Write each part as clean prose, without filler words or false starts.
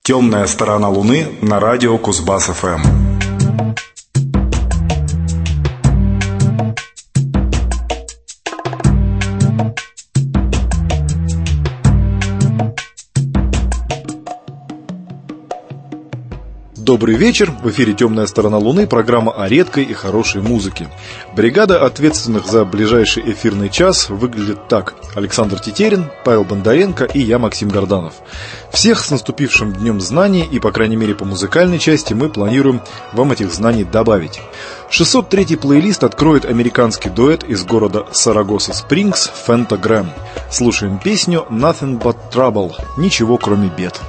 «Темная сторона Луны» на радио Кузбасс-ФМ. Добрый вечер, в эфире «Темная сторона Луны», программа о редкой и хорошей музыке. Бригада ответственных за ближайший эфирный час выглядит так: Александр Тетерин, Павел Бондаренко и я, Максим Горданов. Всех с наступившим Днем Знаний, и, по крайней мере, по музыкальной части мы планируем вам этих знаний добавить. 603-й плейлист откроет американский дуэт из города Сарагоса-Спрингс «Фентаграм». Слушаем песню «Nothing but Trouble» – «Ничего кроме бед».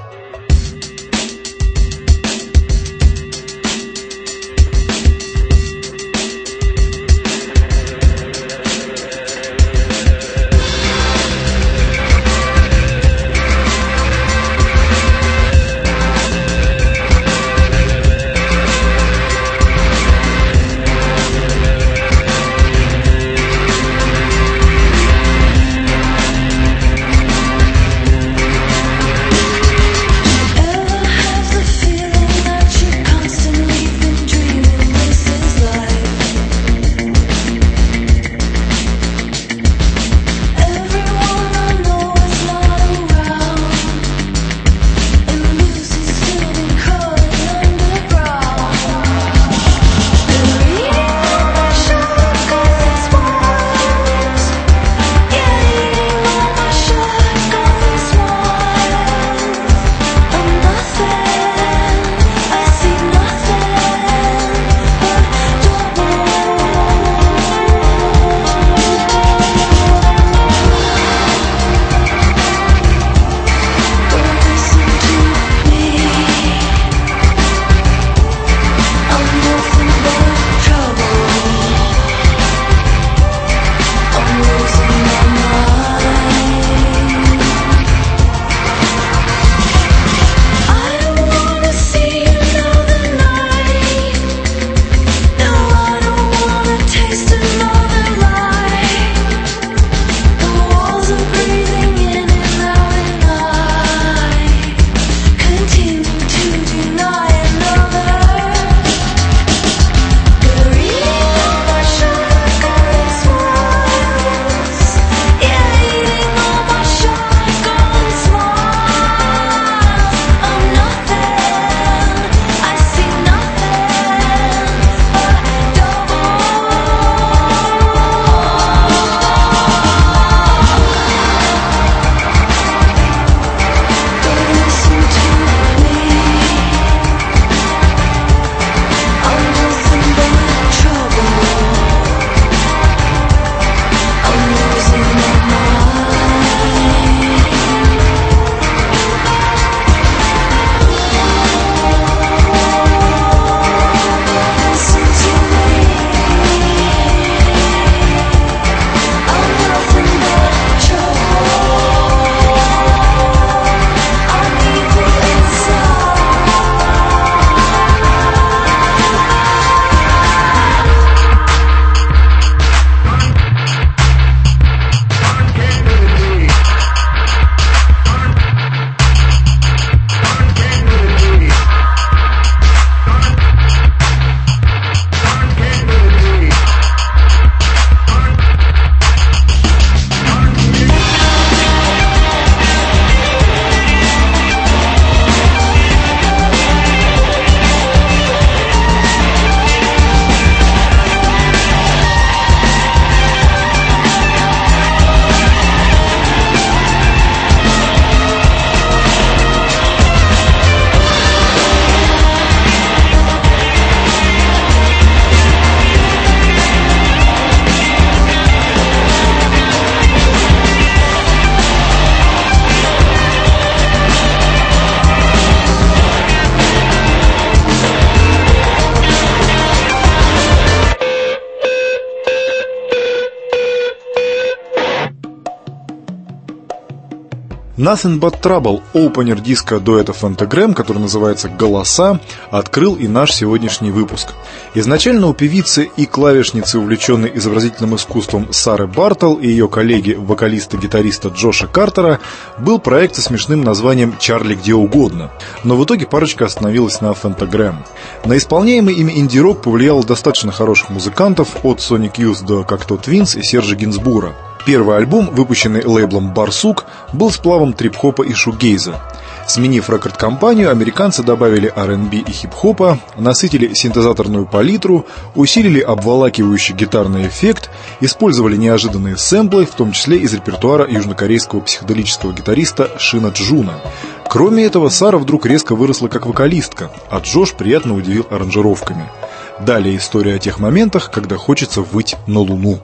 Nothing But Trouble, опенер диска дуэта Phantogram, который называется «Голоса», открыл и наш сегодняшний выпуск. Изначально у певицы и клавишницы, увлеченной изобразительным искусством Сары Бартл, и ее коллеги, вокалиста-гитариста Джоша Картера, был проект со смешным названием «Чарли где угодно», но в итоге парочка остановилась на Phantogram. На исполняемый ими инди-рок повлияло достаточно хороших музыкантов, от Sonic Youth до Cocteau Twins и Сержа Гинсбура. Первый альбом, выпущенный лейблом «Барсук», был сплавом трип-хопа и шугейза. Сменив рекорд-компанию, американцы добавили R&B и хип-хопа, насытили синтезаторную палитру, усилили обволакивающий гитарный эффект, использовали неожиданные сэмплы, в том числе из репертуара южнокорейского психоделического гитариста Шина Джуна. Кроме этого, Сара вдруг резко выросла как вокалистка, а Джош приятно удивил аранжировками. Далее история о тех моментах, когда хочется выть на Луну.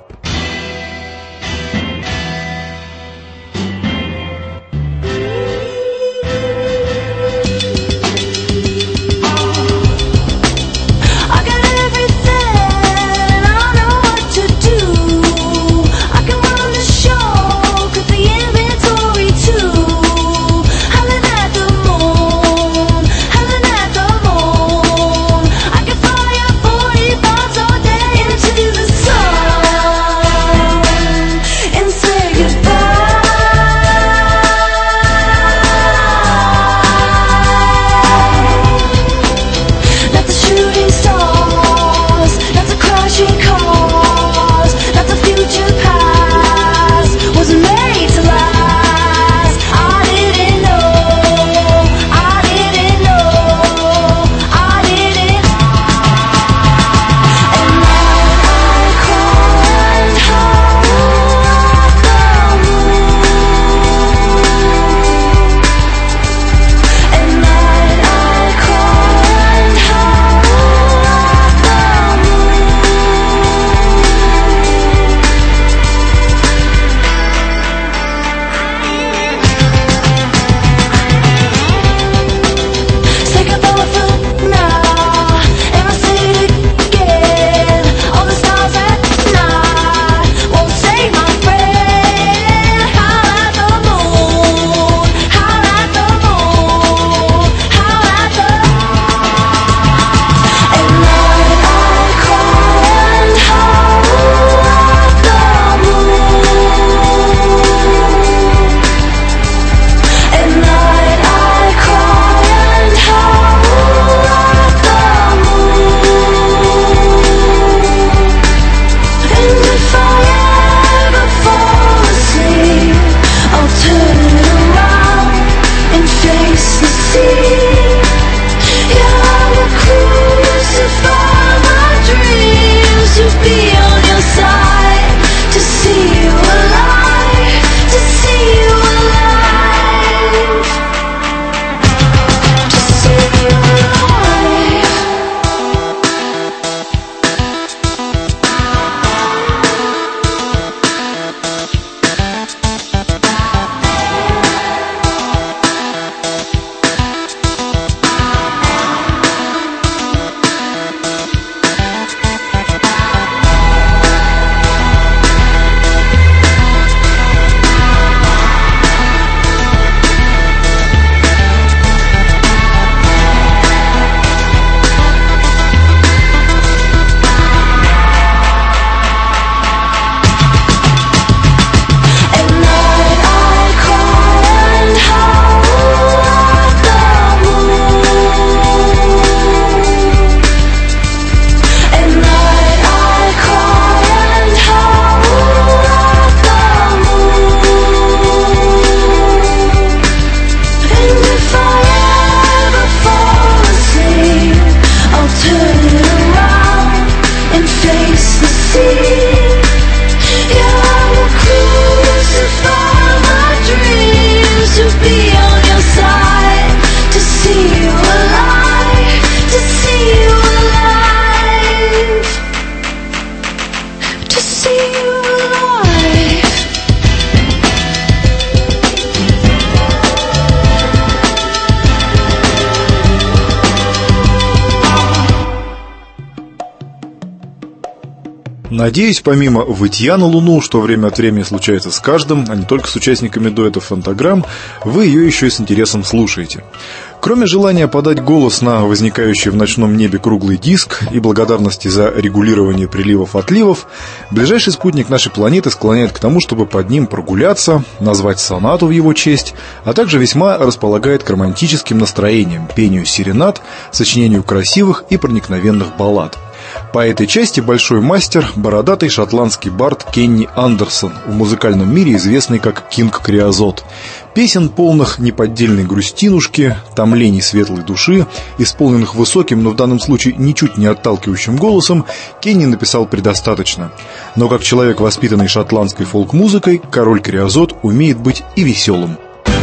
Надеюсь, помимо вытья на Луну, что время от времени случается с каждым, а не только с участниками дуэта «Фантаграм», вы ее еще и с интересом слушаете. Кроме желания подать голос на возникающий в ночном небе круглый диск и благодарности за регулирование приливов-отливов, ближайший спутник нашей планеты склоняет к тому, чтобы под ним прогуляться, назвать сонату в его честь, а также весьма располагает к романтическим настроениям, пению серенад, сочинению красивых и проникновенных баллад. По этой части большой мастер, бородатый шотландский бард Кенни Андерсон, в музыкальном мире известный как Кинг Криозот. Песен, полных неподдельной грустинушки, томлений светлой души, исполненных высоким, но в данном случае ничуть не отталкивающим голосом, Кенни написал предостаточно. Но как человек, воспитанный шотландской фолк-музыкой, король Криозот умеет быть и веселым.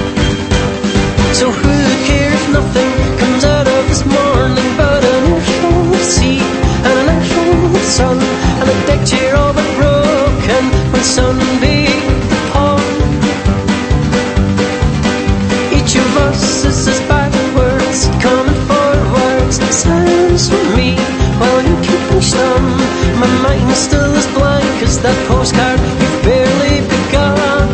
Sun and a deck chair all but broken when sunbeam upon each of us is as backwards coming forwards. Silence for me while you keep me stum. My mind's still as blank as that postcard we've barely begun.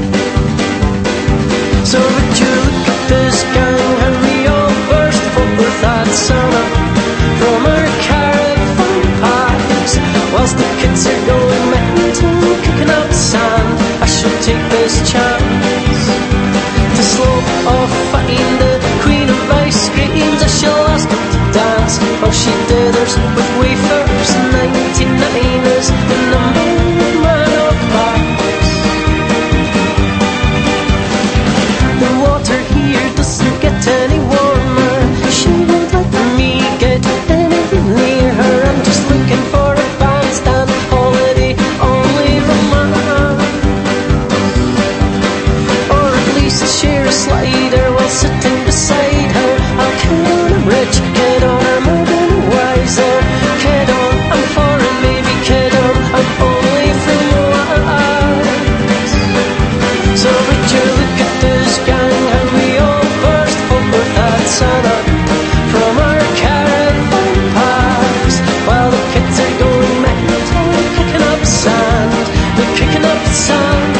So would you look at this gang and we all burst forth with that sound from our caravan parks, whilst the kids are going mental, kicking out sand. I should take this chance to slow off fighting the queen of ice creams. I shall ask her to dance while she dithers with wafers and 99ers in the man of bars. The water here doesn't get any warmer. She won't let me get any near her. I'm just looking for a bandstand holiday, only romance, or at least share a slider while sitting beside her. I'll kid on, I'm rich, kid on, I'm urban wiser, kid on, I'm foreign, maybe kid on, I'm only from Wales. So would you look at this gang and we all burst forth with that Santa from our caravan parks, while the kids are going mental, kicking up sand, they're kicking up sand.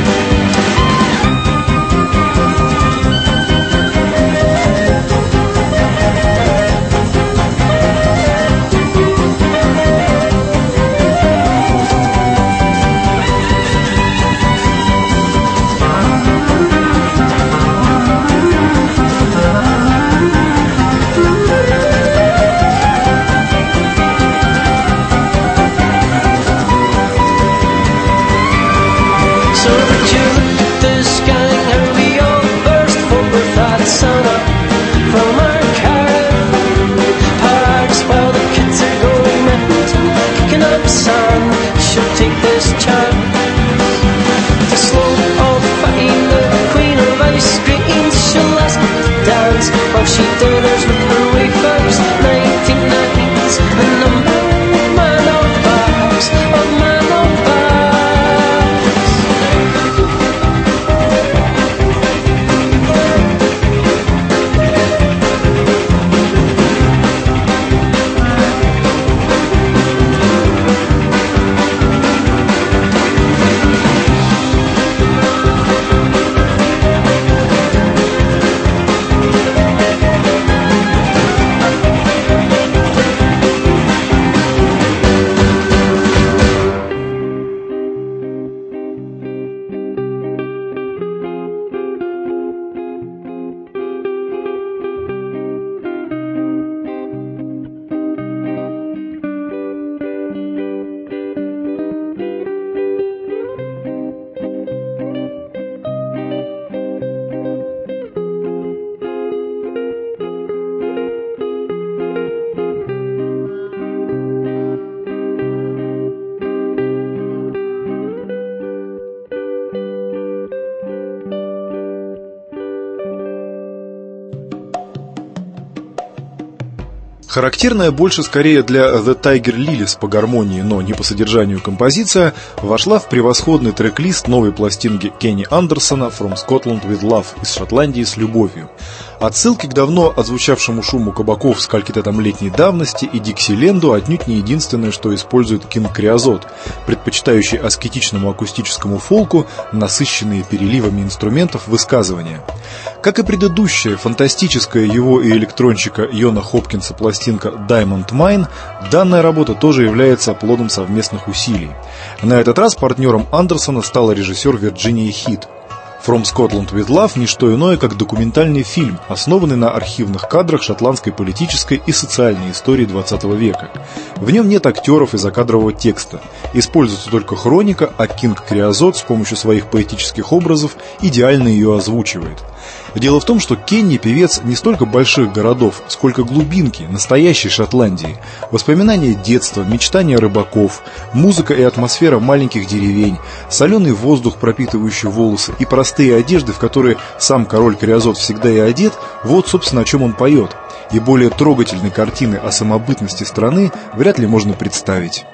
So would you look at this gang and we all burst forth with that Santa from our caravan parks, while the kids are going mental, kicking up sand. Should take this chance to slow off fighting the queen of ice creams. She'll ask me to dance while she dithers with her wafers, 99s and the man of bars, oh man of bars. Характерная больше скорее для The Tiger Lilies по гармонии, но не по содержанию композиция, вошла в превосходный трек-лист новой пластинки Кенни Андерсона «From Scotland with Love» из Шотландии с любовью. Отсылки к давно отзвучавшему шуму кабаков скольки-то там летней давности и Диксиленду отнюдь не единственное, что использует Кинг Криозот, предпочитающий аскетичному акустическому фолку насыщенные переливами инструментов высказывания. Как и предыдущая фантастическая его и электронщика Йона Хопкинса пластинка Diamond Mine, данная работа тоже является плодом совместных усилий. На этот раз партнером Андерсона стала режиссер Вирджиния Хит. From Scotland with Love – не что иное, как документальный фильм, основанный на архивных кадрах шотландской политической и социальной истории 20 века. В нем нет актеров и закадрового текста. Используется только хроника, а Кинг Криозот с помощью своих поэтических образов идеально ее озвучивает. Дело в том, что Кенни – певец не столько больших городов, сколько глубинки, настоящей Шотландии. Воспоминания детства, мечтания рыбаков, музыка и атмосфера маленьких деревень, соленый воздух, пропитывающий волосы, и простые одежды, в которые сам король Криозот всегда и одет – вот, собственно, о чем он поет. И более трогательной картины о самобытности страны вряд ли можно представить.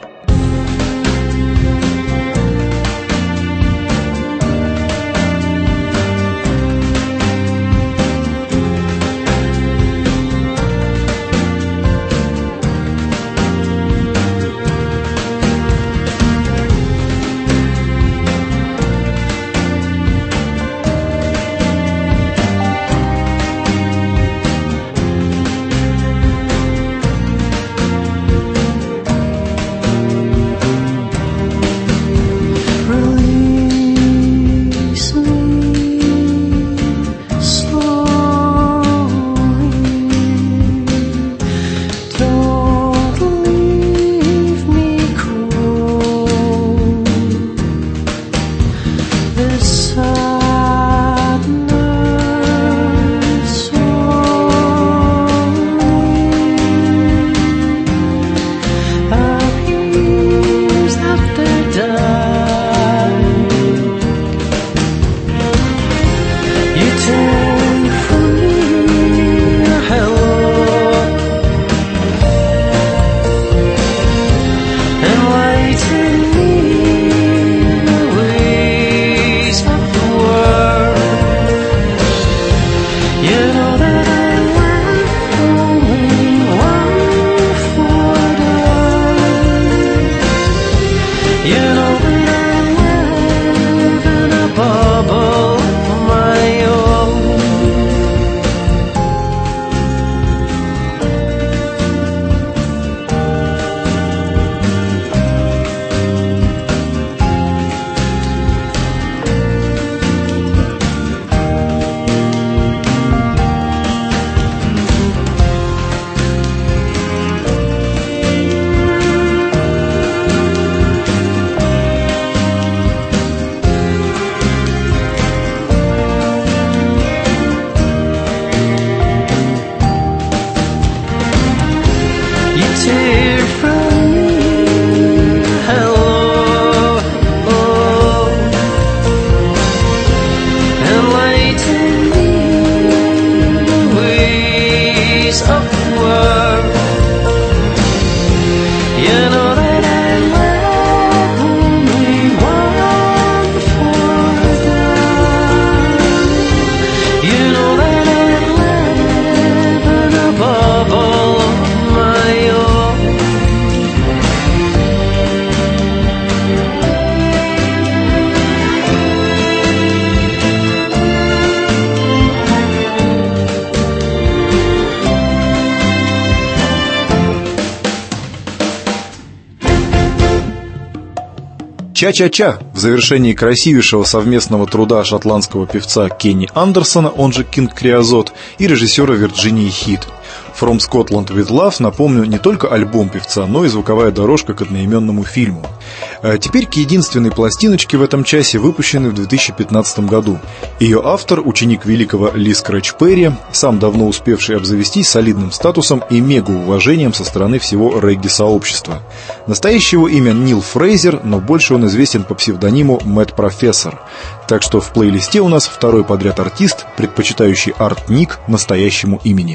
«Ча-ча-ча» в завершении красивейшего совместного труда шотландского певца Кенни Андерсона, он же Кинг Криозот, и режиссера Вирджинии Хит. From Scotland with Love, напомню, не только альбом певца, но и звуковая дорожка к одноименному фильму. Теперь к единственной пластиночке в этом часе, выпущенной в 2015 году. Ее автор, ученик великого Ли Скрэч Перри, сам давно успевший обзавестись солидным статусом и мегауважением со стороны всего регги-сообщества. Настоящее его имя Нил Фрейзер, но больше он известен по псевдониму Мэтт Профессор. Так что в плейлисте у нас второй подряд артист, предпочитающий арт-ник настоящему имени.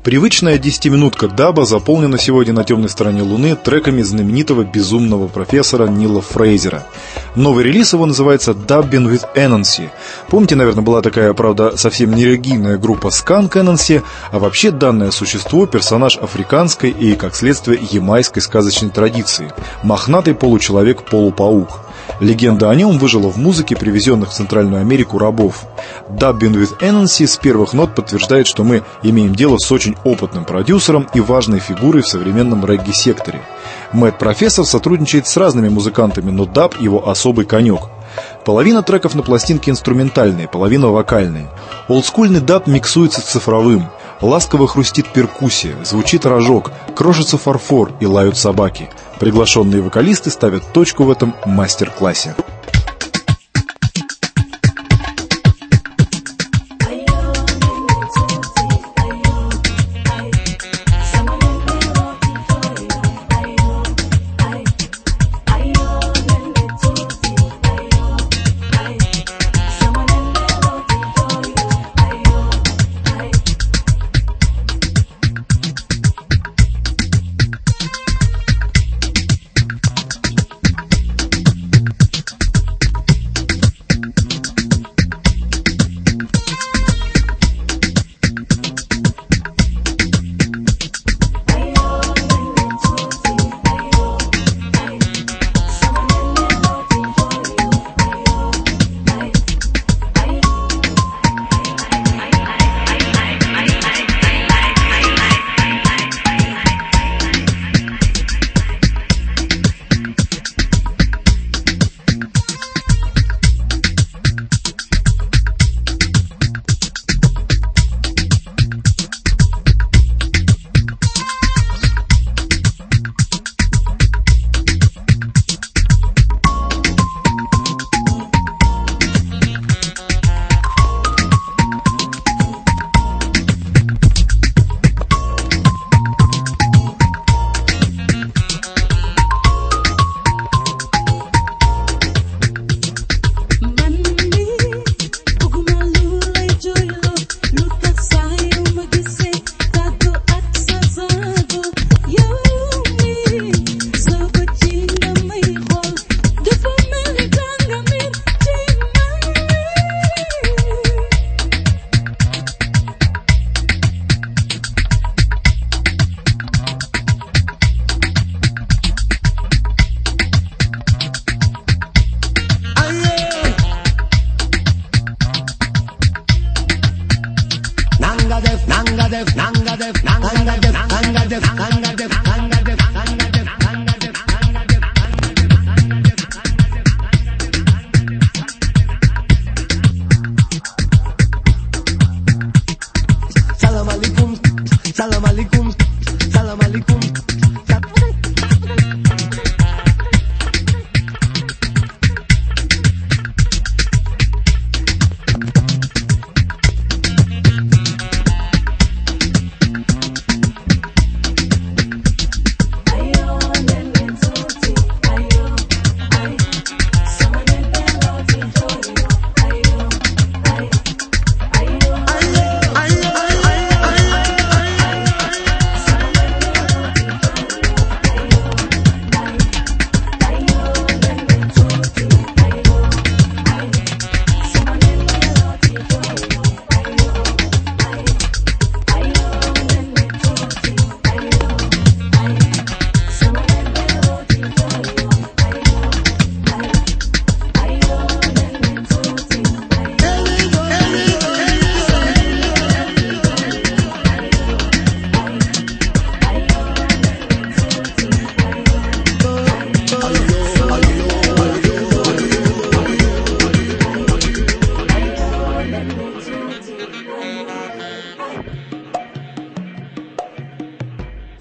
Привычная 10-минутка даба заполнена сегодня на темной стороне Луны треками знаменитого безумного профессора Нила Фрейзера. Новый релиз его называется «Dubbing with Anansi». Помните, наверное, была такая, правда, совсем не религийная группа Skunk Anansi, а вообще данное существо – персонаж африканской и, как следствие, ямайской сказочной традиции. Мохнатый получеловек-полупаук. Легенда о нем выжила в музыке привезенных в Центральную Америку рабов. Dubbing with Anansi с первых нот подтверждает, что мы имеем дело с очень опытным продюсером и важной фигурой в современном регги-секторе. Мэтт-профессор сотрудничает с разными музыкантами, но даб – его особый конек. Половина треков на пластинке инструментальные, половина вокальные. Олдскульный даб миксуется с цифровым. Ласково хрустит перкуссия, звучит рожок, крошится фарфор и лают собаки. Приглашенные вокалисты ставят точку в этом мастер-классе.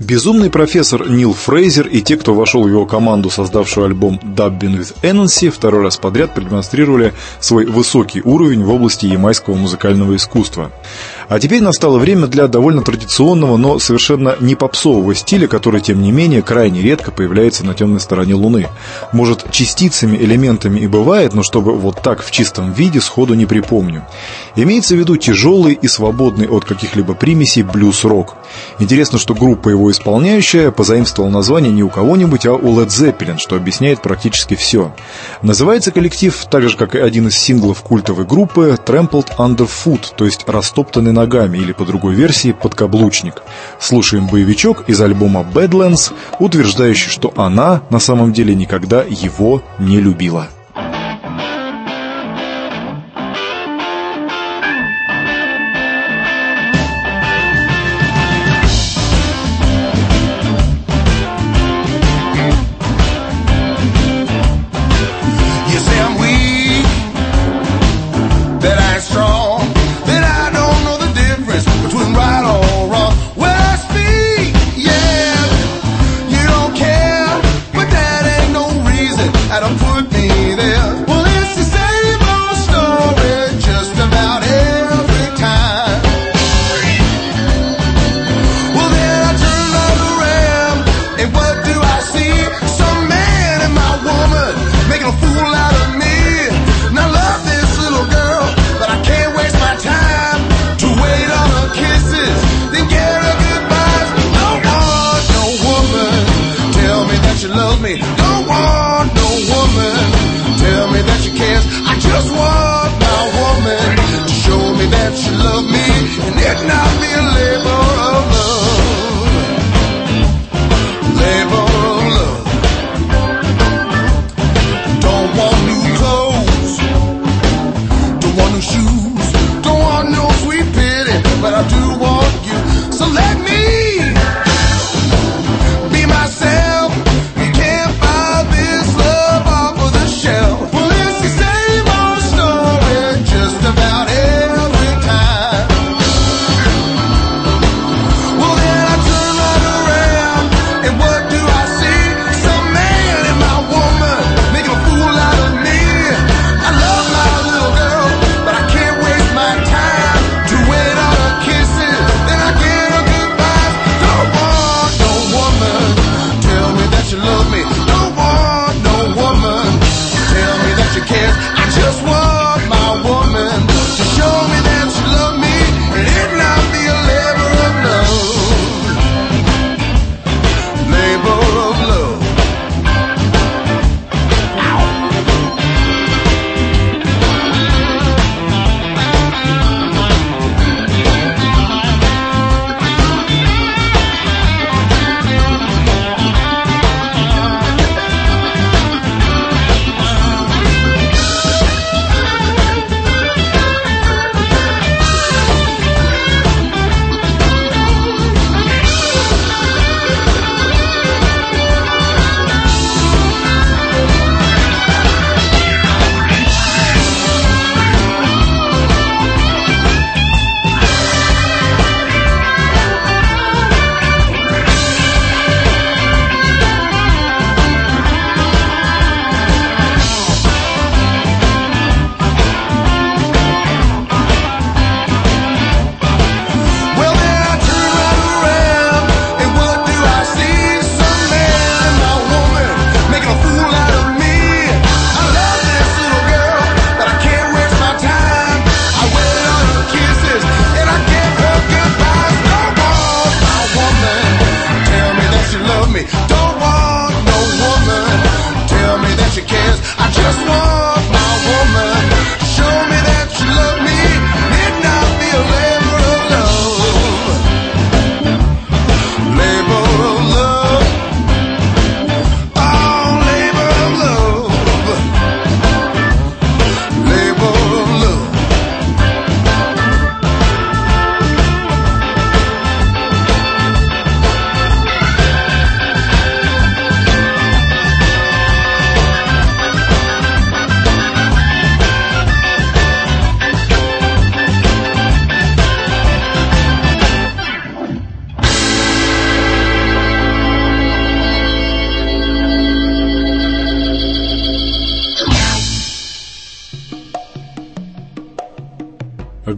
Безумный профессор Нил Фрейзер и те, кто вошел в его команду, создавшую альбом Dubbing with Anansi, второй раз подряд продемонстрировали свой высокий уровень в области ямайского музыкального искусства. А теперь настало время для довольно традиционного, но совершенно не попсового стиля, который, тем не менее, крайне редко появляется на темной стороне Луны. Может, частицами, элементами и бывает, но чтобы вот так в чистом виде сходу не припомню. Имеется в виду тяжелый и свободный от каких-либо примесей блюз-рок. Интересно, что группа его исполняющая позаимствовала название не у кого-нибудь, а у Led Zeppelin, что объясняет практически все. Называется коллектив, так же как и один из синглов культовой группы, Trampled Underfoot, то есть растоптанный ногами, или по другой версии подкаблучник. Слушаем боевичок из альбома Badlands, утверждающий, что она на самом деле никогда его не любила.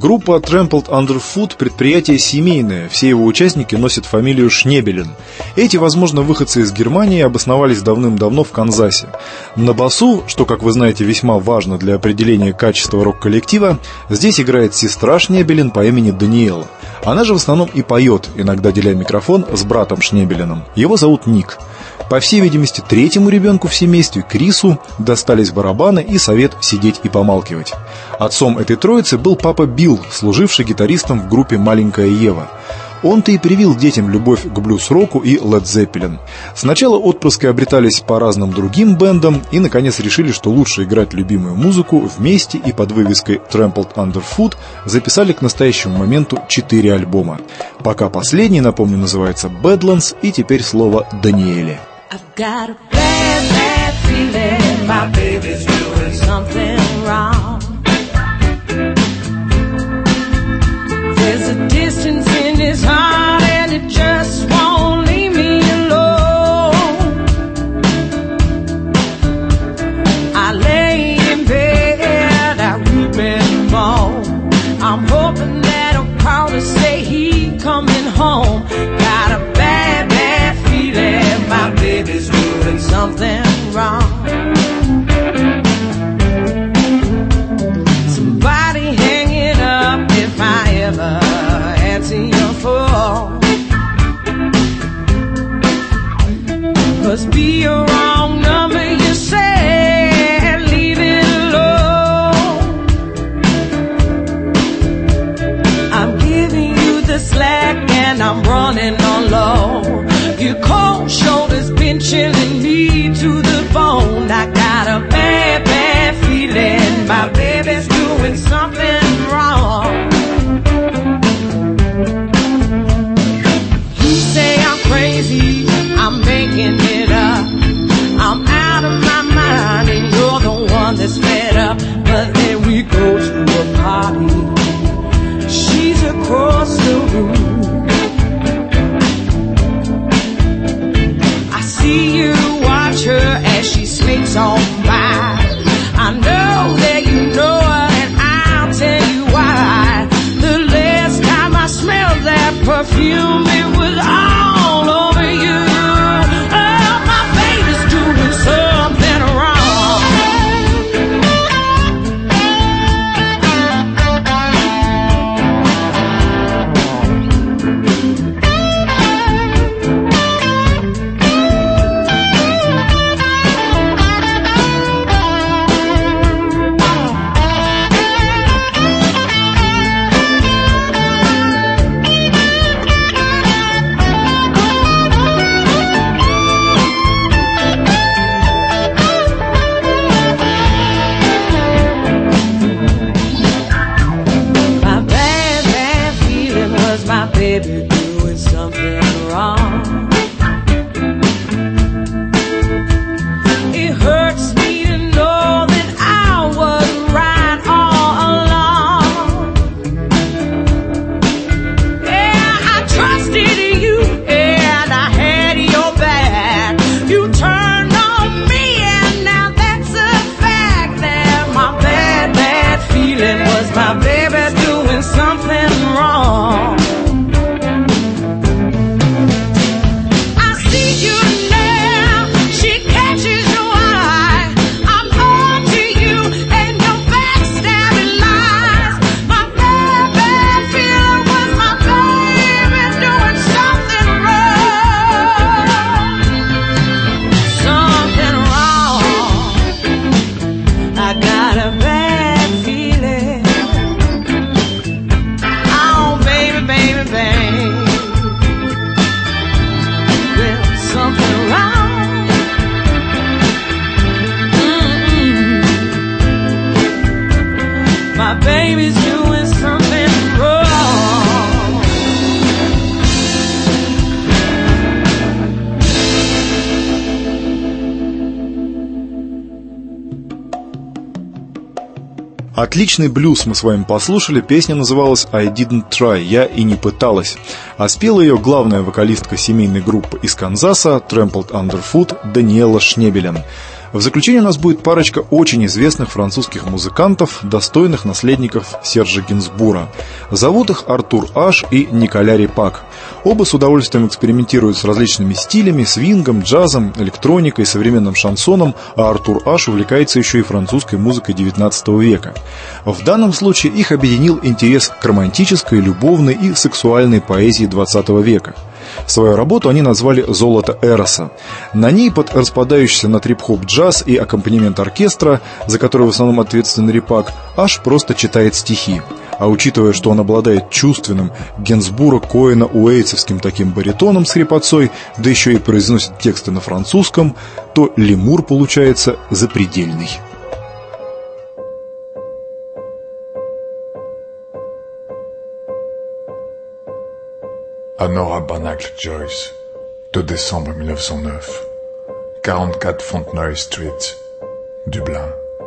Группа Trampled Underfoot – предприятие семейное, все его участники носят фамилию Шнебелен. Эти, возможно, выходцы из Германии, обосновались давным-давно в Канзасе. На басу, что, как вы знаете, весьма важно для определения качества рок-коллектива, здесь играет сестра Шнебелен по имени Даниэла. Она же в основном и поет, иногда деля микрофон с братом Шнебеленом. Его зовут Ник. По всей видимости, третьему ребенку в семействе, Крису, достались барабаны и совет сидеть и помалкивать. Отцом этой троицы был папа Билл, служивший гитаристом в группе «Маленькая Ева». Он-то и привил детям любовь к блюз-року и Led Zeppelin. Сначала отпрыски обретались по разным другим бэндам и, наконец, решили, что лучше играть любимую музыку вместе, и под вывеской Trampled Underfoot записали к настоящему моменту 4 альбома. Пока последний, напомню, называется Badlands, и теперь слово Даниэле. I've got a bad, bad feeling my baby's doing something wrong. There's a distance in his heart and it just won't leave me alone. I lay in bed, I weep and moan. I'm hoping that I'll call to say he's coming home. Got a bad, bad feeling my baby's doing something wrong. Somebody hang it up if I ever answer your phone. 'Cause be a wrong number, you say, leave it alone. I'm giving you the slack and I'm running on low. Your cold shoulders been chilling me to the bone. I got a bad, bad feeling my baby's doing something wrong. You say I'm crazy, I'm making it up. I'm out of my mind and you're the one that's fed up. But then we go to a party, she's across the room. See you watch her as she slinks on by. I know that you know her and I'll tell you why. The last time I smelled that perfume, it was all over you. Oh, my baby's doing something wrong. Baby doing something wrong. It hurts me to know that I was right all along. Yeah, I trusted you and I had your back. You turned on me and now that's a fact. That my bad, bad feeling was my baby doing something wrong. Baby's doing something wrong. Отличный блюз мы с вами послушали, песня называлась «I didn't try», «Я и не пыталась». А спела ее главная вокалистка семейной группы из Канзаса Trampled Underfoot Даниэла Шнебелен. В заключение у нас будет парочка очень известных французских музыкантов, достойных наследников Сержа Гинзбура. Зовут их Артур Аш и Николя Репак. Оба с удовольствием экспериментируют с различными стилями, свингом, джазом, электроникой, современным шансоном, а Артур Аш увлекается еще и французской музыкой XIX века. В данном случае их объединил интерес к романтической, любовной и сексуальной поэзии XX века. Свою работу они назвали «Золото Эроса». На ней под распадающийся на трип-хоп джаз и аккомпанемент оркестра, за который в основном ответственен Репак, Аш просто читает стихи. А учитывая, что он обладает чувственным Генсбуро-Коэна-Уэйтсовским таким баритоном с хрипотцой, да еще и произносит тексты на французском, то лемур получается запредельный. Honora Barnacle Joyce, 2 décembre 1909, 44 Fontenoy Street, Dublin.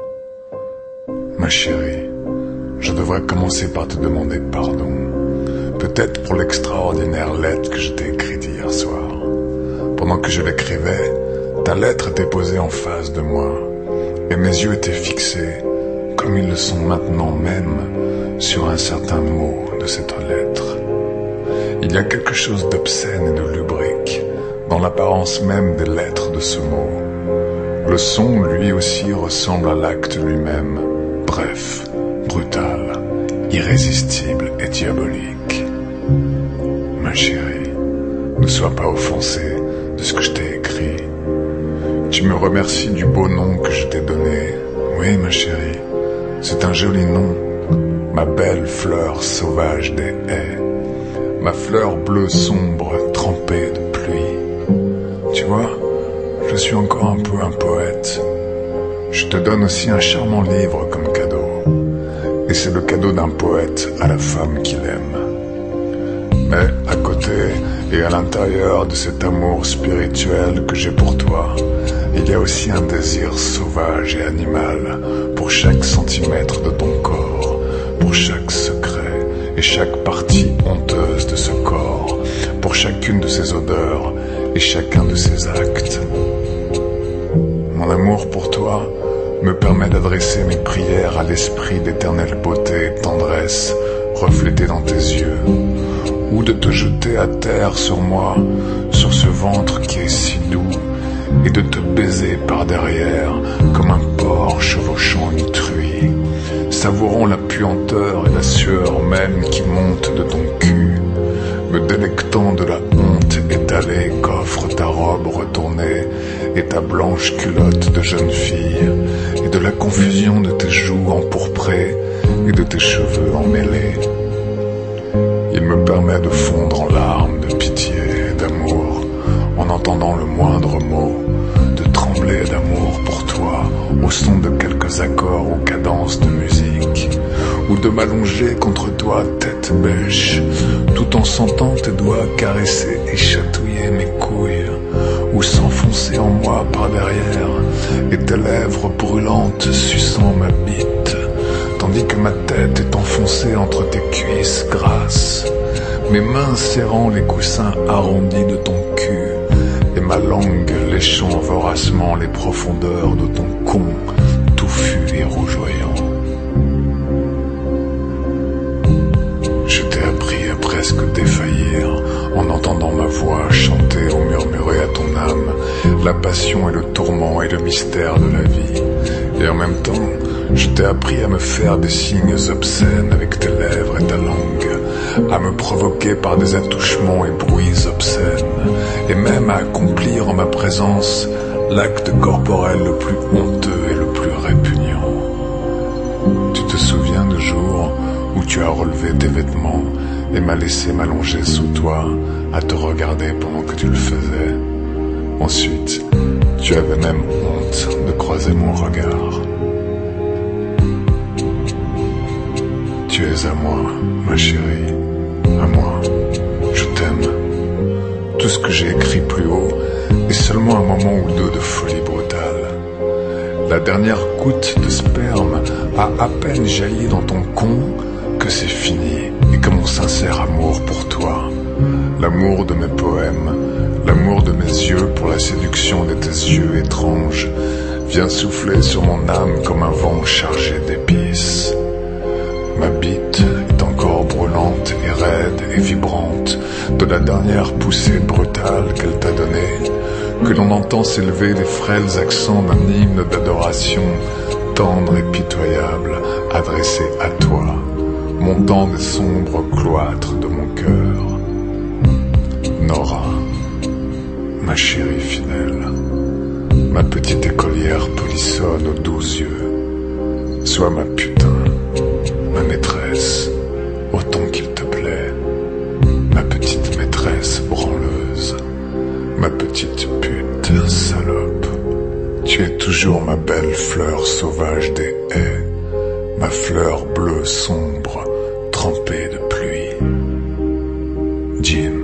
Ma chérie, je devrais commencer par te demander pardon. Peut-être pour l'extraordinaire lettre que je t'ai écrite hier soir. Pendant que je l'écrivais, ta lettre était posée en face de moi, et mes yeux étaient fixés, comme ils le sont maintenant même, sur un certain mot de cette lettre. Il y a quelque chose d'obscène et de lubrique dans l'apparence même des lettres de ce mot. Le son, lui aussi, ressemble à l'acte lui-même, bref, brutal, irrésistible et diabolique. Ma chérie, ne sois pas offensée de ce que je t'ai écrit. Tu me remercies du beau nom que je t'ai donné. Oui, ma chérie, c'est un joli nom, ma belle fleur sauvage des haies. Ma fleur bleue sombre, trempée de pluie. Tu vois, je suis encore un peu un poète. Je te donne aussi un charmant livre comme cadeau. Et c'est le cadeau d'un poète à la femme qu'il aime. Mais à côté et à l'intérieur de cet amour spirituel que j'ai pour toi, il y a aussi un désir sauvage et animal pour chaque centimètre de ton corps, pour chaque secret et chaque partie honteuse de ce corps, pour chacune de ses odeurs et chacun de ses actes. Mon amour pour toi me permet d'adresser mes prières à l'esprit d'éternelle beauté et tendresse reflété dans tes yeux, ou de te jeter à terre sur moi, sur ce ventre qui est si doux, et de te baiser par derrière comme un porc chevauchant une truie, savourant la puanteur et la sueur même qui monte de ton cul, me délectant de la honte étalée qu'offre ta robe retournée et ta blanche culotte de jeune fille, et de la confusion de tes joues empourprées et de tes cheveux emmêlés. Il me permet de fondre en larmes de pitié et d'amour en entendant le moindre mot, de trembler d'amour pour toi au son de quelques accords ou cadences de musique, ou de m'allonger contre toi tête bêche, tout en sentant tes doigts caresser et chatouiller mes couilles, ou s'enfoncer en moi par derrière, et tes lèvres brûlantes suçant ma bite, tandis que ma tête est enfoncée entre tes cuisses grasses, mes mains serrant les coussins arrondis de ton cul, et ma langue léchant voracement les profondeurs de ton con touffu et rougeoyant. Je t'ai appris à presque défaillir en entendant ma voix chanter ou murmurer à ton âme la passion et le tourment et le mystère de la vie. Et en même temps, je t'ai appris à me faire des signes obscènes avec tes lèvres et ta langue, à me provoquer par des attouchements et bruits obscènes, et même à accomplir en ma présence l'acte corporel le plus honteux et le plus répugnant. Tu te souviens du jour où tu as relevé tes vêtements et m'as laissé m'allonger sous toi à te regarder pendant que tu le faisais. Ensuite, tu avais même honte de croiser mon regard. Tu es à moi, ma chérie, à moi, je t'aime. Tout ce que j'ai écrit plus haut est seulement un moment ou deux de folie brutale. La dernière goutte de sperme a à peine jailli dans ton con que c'est fini et que mon sincère amour pour toi l'amour de mes poèmes, l'amour de mes yeux pour la séduction de tes yeux étranges, vient souffler sur mon âme comme un vent chargé d'épices. Ma bite est encore brûlante et raide et vibrante de la dernière poussée brutale qu'elle t'a donnée, que l'on entend s'élever les frêles accents d'un hymne d'adoration tendre et pitoyable adressé à toi, montant des sombres cloîtres de mon cœur. Nora, ma chérie fidèle, ma petite écolière polissonne aux doux yeux, sois ma putain, ma maîtresse, autant qu'il te plaît, ma petite maîtresse branleuse, ma petite pute salope. Tu es toujours ma belle fleur sauvage des haies, ma fleur bleue sombre, trempée de pluie. Jean.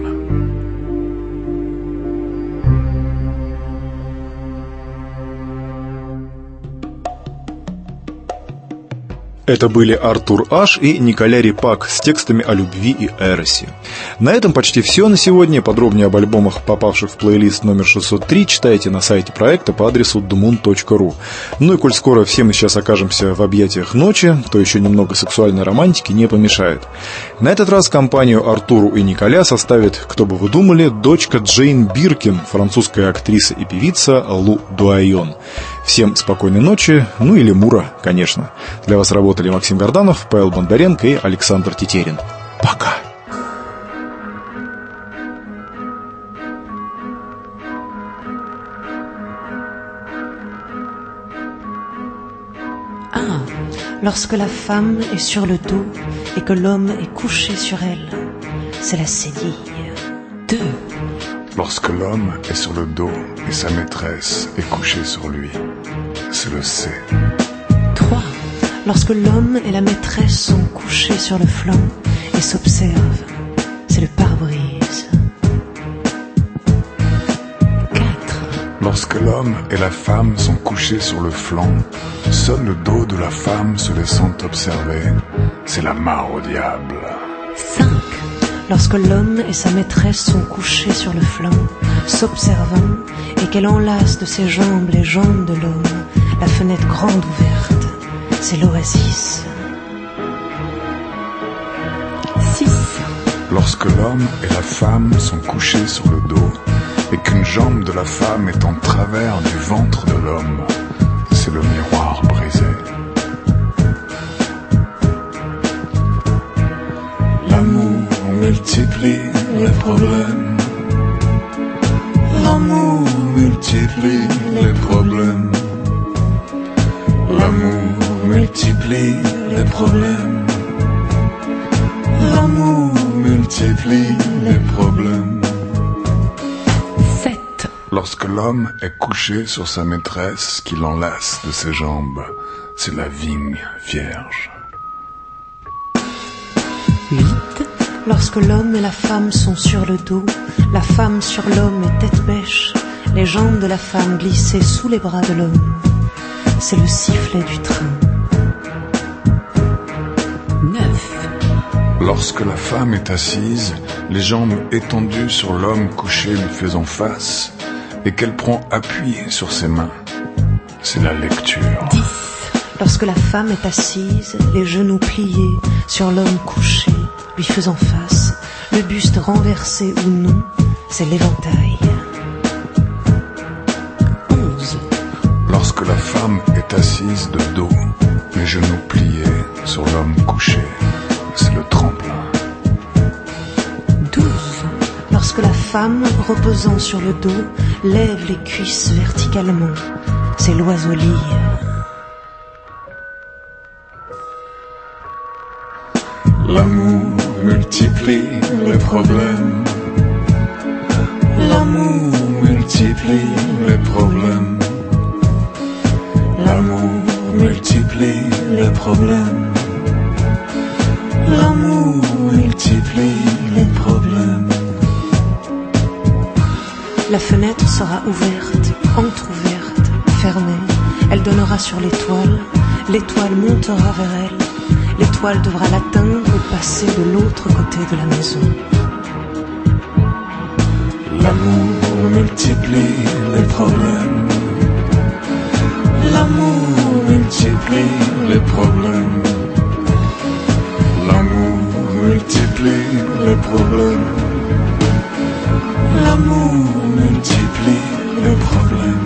Это были Артур Аш и Николя Репак с текстами о любви и эросе. На этом почти все на сегодня. Подробнее об альбомах, попавших в плейлист номер 603, читайте на сайте проекта по адресу dmoon.ru. Ну и коль скоро все мы сейчас окажемся в объятиях ночи, то еще немного сексуальной романтики не помешает. На этот раз компанию Артуру и Николя составит, кто бы вы думали, дочка Джейн Биркин, французская актриса и певица Лу Дуайон. Всем спокойной ночи, ну или мура, конечно. Для вас работали Максим Горданов, Павел Бондаренко и Александр Тетерин. Пока! Lorsque la femme est sur le dos et que l'homme est couché sur elle, c'est la cédille. 2. Lorsque l'homme est sur le dos et sa maîtresse est couchée sur lui, c'est le C. 3. Lorsque l'homme et la maîtresse sont couchés sur le flanc et s'observent, c'est le pare-brise. 4. Lorsque l'homme et la femme sont couchés sur le flanc, seul le dos de la femme se laissant observer, c'est la mare au diable. 5. Lorsque l'homme et sa maîtresse sont couchés sur le flanc, s'observant, et qu'elle enlace de ses jambes les jambes de l'homme, la fenêtre grande ouverte, c'est l'oasis. 6. Lorsque l'homme et la femme sont couchés sur le dos, et qu'une jambe de la femme est en travers du ventre de l'homme, c'est le miroir brisé. L'amour multiplie les problèmes. L'amour multiplie les problèmes. L'amour multiplie les problèmes. L'amour multiplie les problèmes. 7. Lorsque l'homme est couché sur sa maîtresse qui l'enlace de ses jambes, c'est la vigne vierge. 8. Lorsque l'homme et la femme sont sur le dos, la femme sur l'homme est tête bêche, les jambes de la femme glissées sous les bras de l'homme, c'est le sifflet du train. 9. Lorsque la femme est assise, les jambes étendues sur l'homme couché lui faisant face, et qu'elle prend appui sur ses mains, c'est la lecture. 10. Lorsque la femme est assise, les genoux pliés sur l'homme couché, lui faisant face, le buste renversé ou non, c'est l'éventail. 11. Lorsque la femme est assise de dos, les genoux pliés sur l'homme couché, c'est le tremplin. 12. Lorsque la femme, reposant sur le dos, lève les cuisses verticalement, c'est l'oiseau lyre. L'amour multiplie les problèmes. L'amour multiplie les problèmes. L'amour multiplie les problèmes. L'amour multiplie les problèmes. La fenêtre sera ouverte, entr'ouverte, fermée. Elle donnera sur l'étoile. L'étoile montera vers elle. L'étoile devra l'atteindre ou passer de l'autre côté de la maison. L'amour multiplie les problèmes. L'amour multiplie les problèmes. L'amour multiplie les problèmes. L'amour multiplie les problèmes.